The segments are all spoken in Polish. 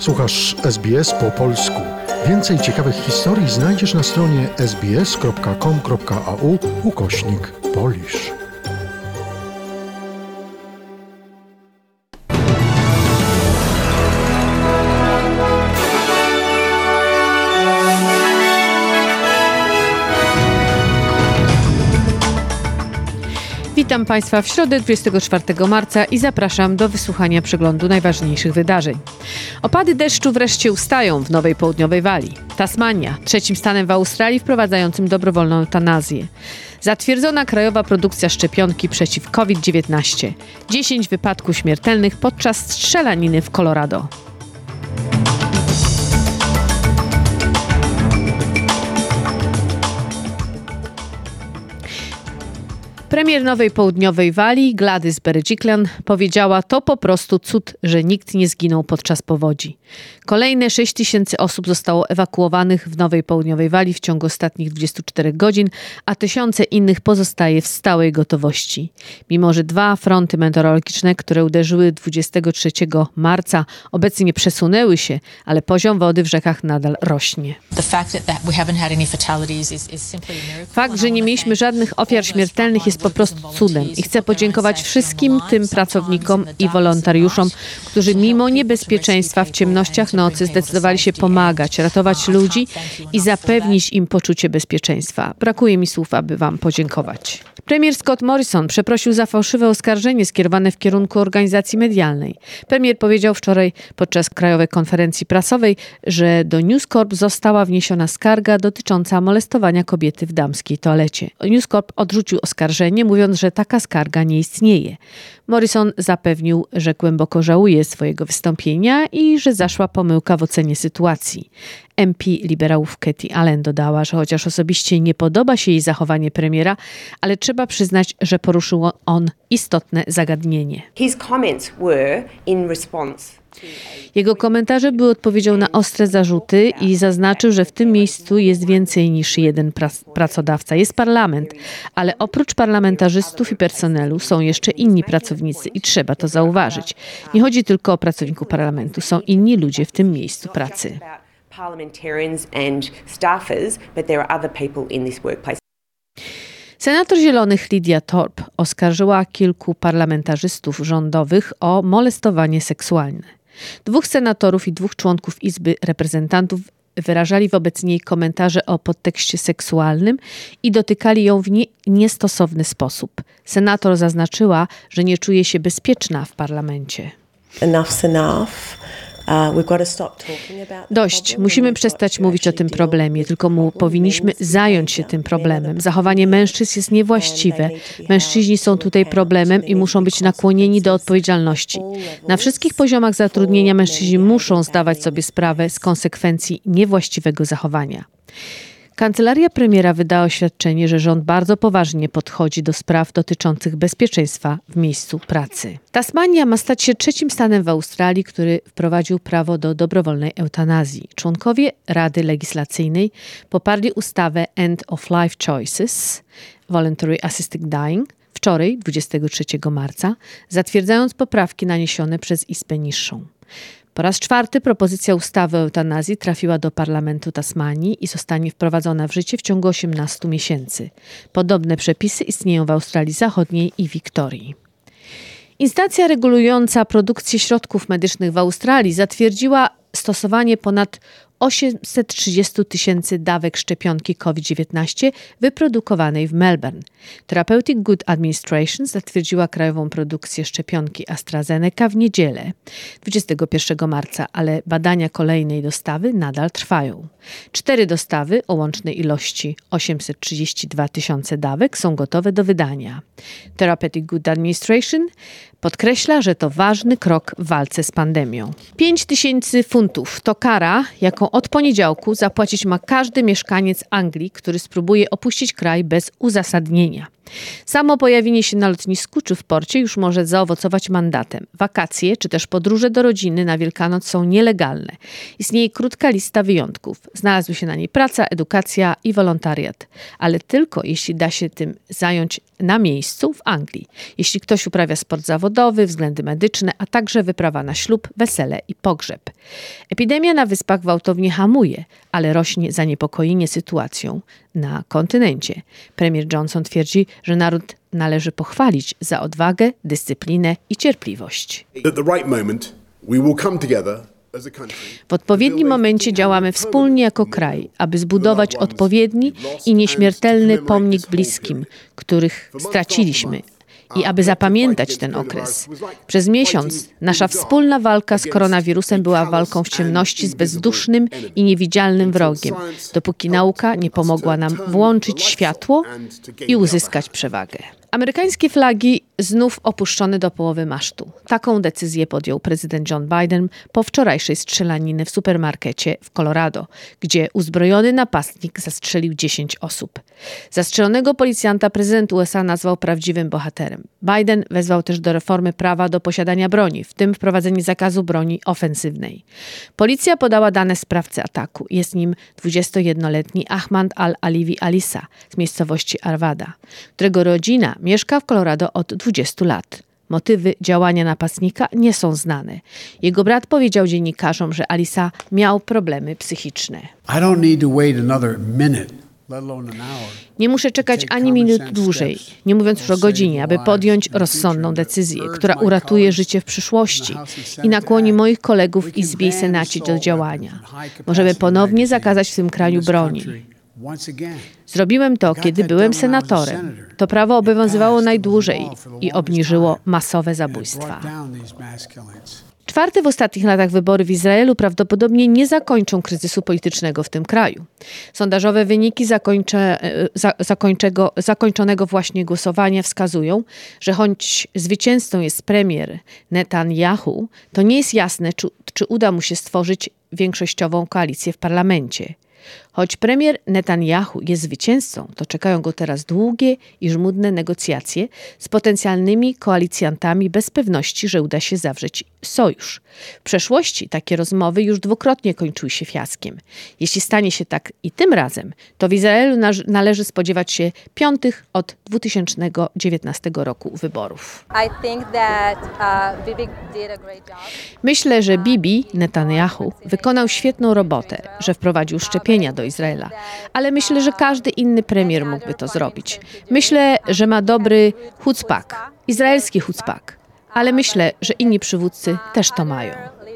Słuchasz SBS po polsku. Więcej ciekawych historii znajdziesz na stronie sbs.com.au/Polish. Witam Państwa w środę 24 marca i zapraszam do wysłuchania przeglądu najważniejszych wydarzeń. Opady deszczu wreszcie ustają w Nowej Południowej Walii. Tasmania, trzecim stanem w Australii wprowadzającym dobrowolną eutanazję. Zatwierdzona krajowa produkcja szczepionki przeciw COVID-19. 10 wypadków śmiertelnych podczas strzelaniny w Colorado. Premier Nowej Południowej Walii Gladys Berejiklian powiedziała: to po prostu cud, że nikt nie zginął podczas powodzi. Kolejne 6 000 osób zostało ewakuowanych w Nowej Południowej Walii w ciągu ostatnich 24 godzin, a tysiące innych pozostaje w stałej gotowości. Mimo że 2 fronty meteorologiczne, które uderzyły 23 marca, obecnie przesunęły się, ale poziom wody w rzekach nadal rośnie. Fakt, że nie mieliśmy żadnych ofiar śmiertelnych, jest po prostu cudem i chcę podziękować wszystkim tym pracownikom i wolontariuszom, którzy mimo niebezpieczeństwa w ciemnościach nocy zdecydowali się pomagać, ratować ludzi i zapewnić im poczucie bezpieczeństwa. Brakuje mi słów, aby wam podziękować. Premier Scott Morrison przeprosił za fałszywe oskarżenie skierowane w kierunku organizacji medialnej. Premier powiedział wczoraj podczas krajowej konferencji prasowej, że do News Corp została wniesiona skarga dotycząca molestowania kobiety w damskiej toalecie. News Corp odrzucił oskarżenie, mówiąc, że taka skarga nie istnieje. Morrison zapewnił, że głęboko żałuje swojego wystąpienia i że zaszła pomyłka w ocenie sytuacji. MP liberałów Katie Allen dodała, że chociaż osobiście nie podoba się jej zachowanie premiera, ale trzeba przyznać, że poruszył on istotne zagadnienie. Jego komentarze były odpowiedzią na ostre zarzuty i zaznaczył, że w tym miejscu jest więcej niż jeden pracodawca. Jest parlament, ale oprócz parlamentarzystów i personelu są jeszcze inni pracownicy i trzeba to zauważyć. Nie chodzi tylko o pracowników parlamentu, są inni ludzie w tym miejscu pracy. Senator Zielonych Lydia Thorpe oskarżyła kilku parlamentarzystów rządowych o molestowanie seksualne. 2 senatorów i 2 członków Izby Reprezentantów wyrażali wobec niej komentarze o podtekście seksualnym i dotykali ją w niestosowny sposób. Senator zaznaczyła, że nie czuje się bezpieczna w parlamencie. Enough's enough. Dość. Musimy przestać mówić o tym problemie, tylko powinniśmy zająć się tym problemem. Zachowanie mężczyzn jest niewłaściwe. Mężczyźni są tutaj problemem i muszą być nakłonieni do odpowiedzialności. Na wszystkich poziomach zatrudnienia mężczyźni muszą zdawać sobie sprawę z konsekwencji niewłaściwego zachowania. Kancelaria premiera wydała oświadczenie, że rząd bardzo poważnie podchodzi do spraw dotyczących bezpieczeństwa w miejscu pracy. Tasmania ma stać się trzecim stanem w Australii, który wprowadził prawo do dobrowolnej eutanazji. Członkowie Rady Legislacyjnej poparli ustawę End of Life Choices, Voluntary Assisted Dying, wczoraj, 23 marca, zatwierdzając poprawki naniesione przez Izbę Niższą. Po raz 4 propozycja ustawy o eutanazji trafiła do parlamentu Tasmanii i zostanie wprowadzona w życie w ciągu 18 miesięcy. Podobne przepisy istnieją w Australii Zachodniej i Wiktorii. Instancja regulująca produkcję środków medycznych w Australii zatwierdziła stosowanie ponad 830 000 dawek szczepionki COVID-19 wyprodukowanej w Melbourne. Therapeutic Goods Administration zatwierdziła krajową produkcję szczepionki AstraZeneca w niedzielę, 21 marca, ale badania kolejnej dostawy nadal trwają. 4 dostawy o łącznej ilości 832 000 dawek są gotowe do wydania. Therapeutic Goods Administration podkreśla, że to ważny krok w walce z pandemią. 5 000 funtów to kara, jaką od poniedziałku zapłacić ma każdy mieszkaniec Anglii, który spróbuje opuścić kraj bez uzasadnienia. Samo pojawienie się na lotnisku czy w porcie już może zaowocować mandatem. Wakacje czy też podróże do rodziny na Wielkanoc są nielegalne. Istnieje krótka lista wyjątków. Znalazły się na niej praca, edukacja i wolontariat. Ale tylko jeśli da się tym zająć na miejscu w Anglii. Jeśli ktoś uprawia sport zawodowy, względy medyczne, a także wyprawa na ślub, wesele i pogrzeb. Epidemia na Wyspach gwałtownie hamuje, ale rośnie zaniepokojenie sytuacją na kontynencie. Premier Johnson twierdzi, że naród należy pochwalić za odwagę, dyscyplinę i cierpliwość. W odpowiednim momencie działamy wspólnie jako kraj, aby zbudować odpowiedni i nieśmiertelny pomnik bliskim, których straciliśmy, i aby zapamiętać ten okres. Przez miesiąc nasza wspólna walka z koronawirusem była walką w ciemności z bezdusznym i niewidzialnym wrogiem, dopóki nauka nie pomogła nam włączyć światło i uzyskać przewagę. Amerykańskie flagi znów opuszczone do połowy masztu. Taką decyzję podjął prezydent John Biden po wczorajszej strzelaniny w supermarkecie w Colorado, gdzie uzbrojony napastnik zastrzelił 10 osób. Zastrzelonego policjanta prezydent USA nazwał prawdziwym bohaterem. Biden wezwał też do reformy prawa do posiadania broni, w tym wprowadzenie zakazu broni ofensywnej. Policja podała dane sprawcy ataku. Jest nim 21-letni Ahmad al-Aliwi Alisa z miejscowości Arvada, którego rodzina mieszka w Colorado od 20 lat. Motywy działania napastnika nie są znane. Jego brat powiedział dziennikarzom, że Alisa miał problemy psychiczne. Nie muszę czekać ani minut dłużej, nie mówiąc już o godzinie, aby podjąć rozsądną decyzję, która uratuje życie w przyszłości i nakłoni moich kolegów w Izbie i Senacie do działania. Możemy ponownie zakazać w tym kraju broni. Zrobiłem to, kiedy byłem senatorem. To prawo obowiązywało najdłużej i obniżyło masowe zabójstwa. Czwarte w ostatnich latach wybory w Izraelu prawdopodobnie nie kryzysu politycznego w tym kraju. Sondażowe wyniki zakończonego właśnie głosowania wskazują, że choć zwycięzcą jest premier Netanyahu, to nie jest jasne, czy uda mu się stworzyć większościową koalicję w parlamencie. Choć premier Netanyahu jest zwycięzcą, to czekają go teraz długie i żmudne negocjacje z potencjalnymi koalicjantami bez pewności, że uda się zawrzeć sojusz. W przeszłości takie rozmowy już dwukrotnie kończyły się fiaskiem. Jeśli stanie się tak i tym razem, to w Izraelu należy spodziewać się piątych od 2019 roku wyborów. Myślę, że Bibi Netanyahu wykonał świetną robotę, że wprowadził szczepienia do Izraela, ale myślę, że każdy inny premier mógłby to zrobić. Myślę, że ma dobry chutzpah, izraelski chutzpah, ale myślę, że inni przywódcy też to mają.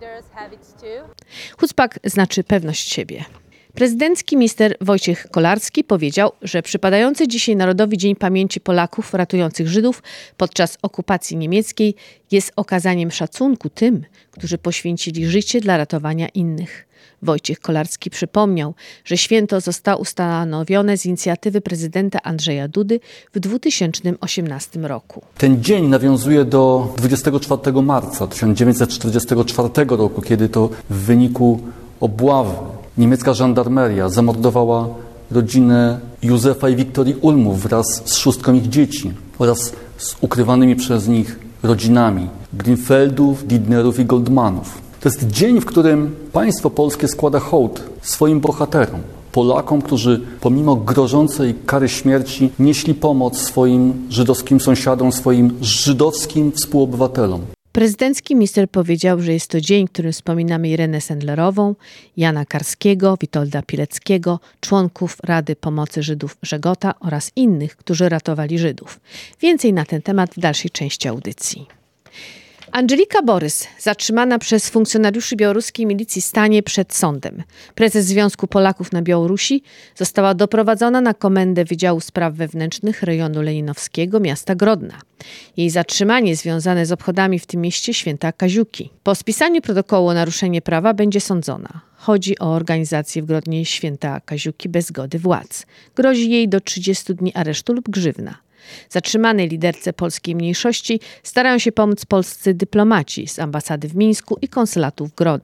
Chutzpah znaczy pewność siebie. Prezydencki minister Wojciech Kolarski powiedział, że przypadający dzisiaj Narodowy Dzień Pamięci Polaków ratujących Żydów podczas okupacji niemieckiej jest okazaniem szacunku tym, którzy poświęcili życie dla ratowania innych. Wojciech Kolarski przypomniał, że święto zostało ustanowione z inicjatywy prezydenta Andrzeja Dudy w 2018 roku. Ten dzień nawiązuje do 24 marca 1944 roku, kiedy to w wyniku obławy niemiecka żandarmeria zamordowała rodzinę Józefa i Wiktorii Ulmów wraz z 6 ich dzieci oraz z ukrywanymi przez nich rodzinami Grünfeldów, Didnerów i Goldmanów. To jest dzień, w którym państwo polskie składa hołd swoim bohaterom, Polakom, którzy pomimo grożącej kary śmierci nieśli pomoc swoim żydowskim sąsiadom, swoim żydowskim współobywatelom. Prezydencki minister powiedział, że jest to dzień, w którym wspominamy Irenę Sendlerową, Jana Karskiego, Witolda Pileckiego, członków Rady Pomocy Żydów Żegota oraz innych, którzy ratowali Żydów. Więcej na ten temat w dalszej części audycji. Angelika Borys, zatrzymana przez funkcjonariuszy białoruskiej milicji, stanie przed sądem. Prezes Związku Polaków na Białorusi została doprowadzona na komendę Wydziału Spraw Wewnętrznych rejonu leninowskiego miasta Grodna. Jej zatrzymanie związane z obchodami w tym mieście Święta Kaziuki. Po spisaniu protokołu o naruszenie prawa będzie sądzona. Chodzi o organizację w Grodnie Święta Kaziuki bez zgody władz. Grozi jej do 30 dni aresztu lub grzywna. Zatrzymanej liderce polskiej mniejszości starają się pomóc polscy dyplomaci z ambasady w Mińsku i konsulatu w Grodnie.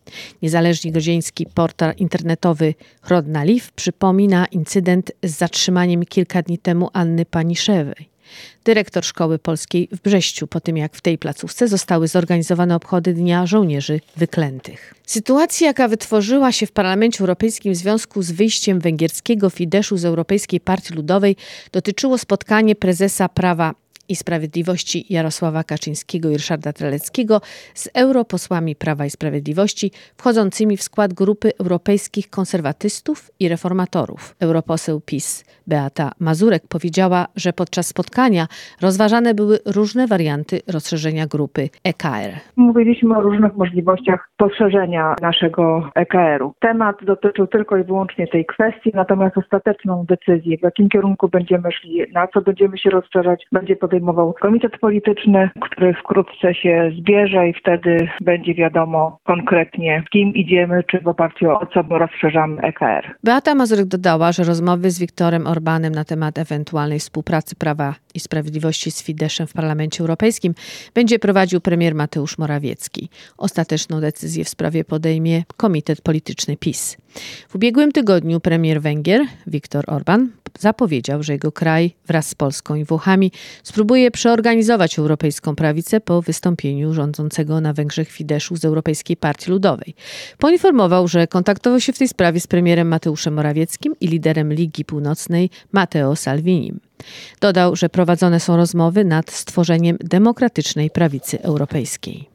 Niezależnie gruzjański portal internetowy Hrodna Liv przypomina incydent z zatrzymaniem kilka dni temu Anny Paniszewej, dyrektor szkoły polskiej w Brześciu, po tym jak w tej placówce zostały zorganizowane obchody Dnia Żołnierzy Wyklętych. Sytuacja, jaka wytworzyła się w Parlamencie Europejskim w związku z wyjściem węgierskiego Fideszu z Europejskiej Partii Ludowej, dotyczyło spotkanie prezesa Prawa i Sprawiedliwości Jarosława Kaczyńskiego i Ryszarda Terleckiego z europosłami Prawa i Sprawiedliwości wchodzącymi w skład grupy europejskich konserwatystów i reformatorów. Europoseł PiS Beata Mazurek powiedziała, że podczas spotkania rozważane były różne warianty rozszerzenia grupy EKR. Mówiliśmy o różnych możliwościach poszerzenia naszego EKR-u. Temat dotyczył tylko i wyłącznie tej kwestii, natomiast ostateczną decyzję, w jakim kierunku będziemy szli, na co będziemy się rozszerzać, będzie podejmował komitet polityczny, który wkrótce się zbierze i wtedy będzie wiadomo konkretnie, z kim idziemy, czy w oparciu o co rozszerzamy EKR. Beata Mazurek dodała, że rozmowy z Viktorem Orbánem na temat ewentualnej współpracy Prawa i Sprawiedliwości z Fideszem w Parlamencie Europejskim będzie prowadził premier Mateusz Morawiecki. Ostateczną decyzję w sprawie podejmie komitet polityczny PiS. W ubiegłym tygodniu premier Węgier Viktor Orbán zapowiedział, że jego kraj wraz z Polską i Włochami spróbuje przeorganizować europejską prawicę po wystąpieniu rządzącego na Węgrzech Fideszu z Europejskiej Partii Ludowej. Poinformował, że kontaktował się w tej sprawie z premierem Mateuszem Morawieckim i liderem Ligi Północnej Matteo Salvinim. Dodał, że prowadzone są rozmowy nad stworzeniem demokratycznej prawicy europejskiej.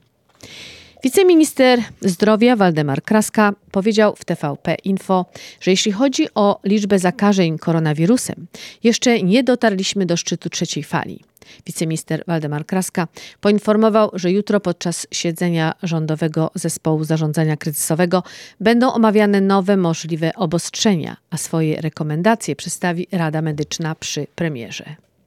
Wiceminister zdrowia Waldemar Kraska powiedział w TVP Info, że jeśli chodzi o liczbę zakażeń koronawirusem, jeszcze nie dotarliśmy do szczytu trzeciej fali. Wiceminister Waldemar Kraska poinformował, że jutro podczas siedzenia Rządowego Zespołu Zarządzania Kryzysowego będą omawiane nowe możliwe obostrzenia, a swoje rekomendacje przedstawi Rada Medyczna przy premierze.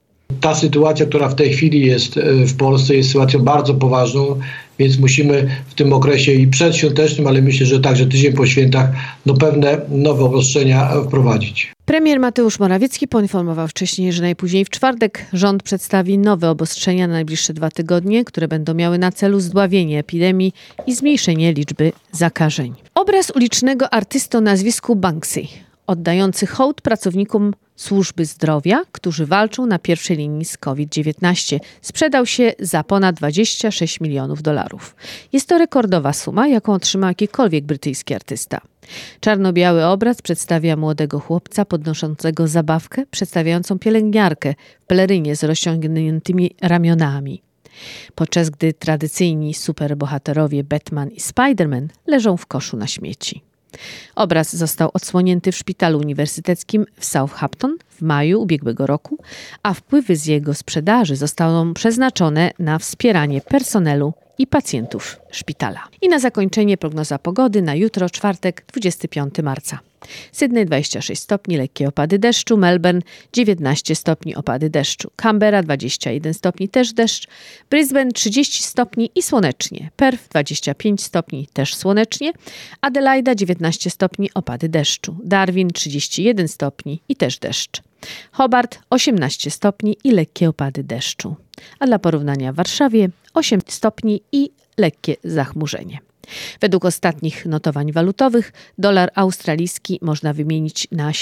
Ta sytuacja, która w tej chwili jest w Polsce, jest sytuacją bardzo poważną, więc musimy w tym okresie i przedświątecznym, ale myślę, że także tydzień po świętach, pewne nowe obostrzenia wprowadzić. Premier Mateusz Morawiecki poinformował wcześniej, że najpóźniej w czwartek rząd przedstawi nowe obostrzenia na najbliższe 2 tygodnie, które będą miały na celu zdławienie epidemii i zmniejszenie liczby zakażeń. Obraz ulicznego artysty o nazwisku Banksy, oddający hołd pracownikom służby zdrowia, którzy walczą na pierwszej linii z COVID-19, sprzedał się za ponad $26 milionów. Jest to rekordowa suma, jaką otrzymał jakikolwiek brytyjski artysta. Czarno-biały obraz przedstawia młodego chłopca podnoszącego zabawkę, przedstawiającą pielęgniarkę w pelerynie z rozciągniętymi ramionami, podczas gdy tradycyjni superbohaterowie Batman i Spider-Man leżą w koszu na śmieci. Obraz został odsłonięty w szpitalu uniwersyteckim w Southampton w maju ubiegłego roku, a wpływy z jego sprzedaży zostaną przeznaczone na wspieranie personelu i pacjentów szpitala. I na zakończenie prognoza pogody na jutro, czwartek, 25 marca. Sydney 26 stopni, lekkie opady deszczu, Melbourne 19 stopni, opady deszczu, Canberra 21 stopni, też deszcz, Brisbane 30 stopni i słonecznie, Perth 25 stopni, też słonecznie, Adelaida 19 stopni, opady deszczu, Darwin 31 stopni i też deszcz, Hobart 18 stopni i lekkie opady deszczu, a dla porównania w Warszawie 8 stopni i lekkie zachmurzenie. Według ostatnich notowań walutowych dolar australijski można wymienić na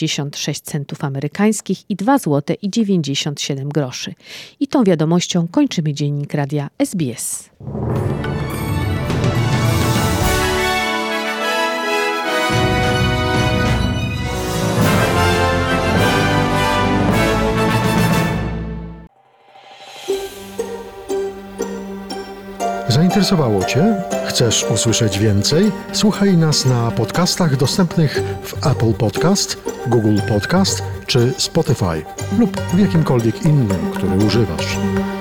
76 centów amerykańskich i 2 zł i 97 groszy. I tą wiadomością kończymy dziennik radia SBS. Zainteresowało Cię? Chcesz usłyszeć więcej? Słuchaj nas na podcastach dostępnych w Apple Podcast, Google Podcast czy Spotify lub w jakimkolwiek innym, który używasz.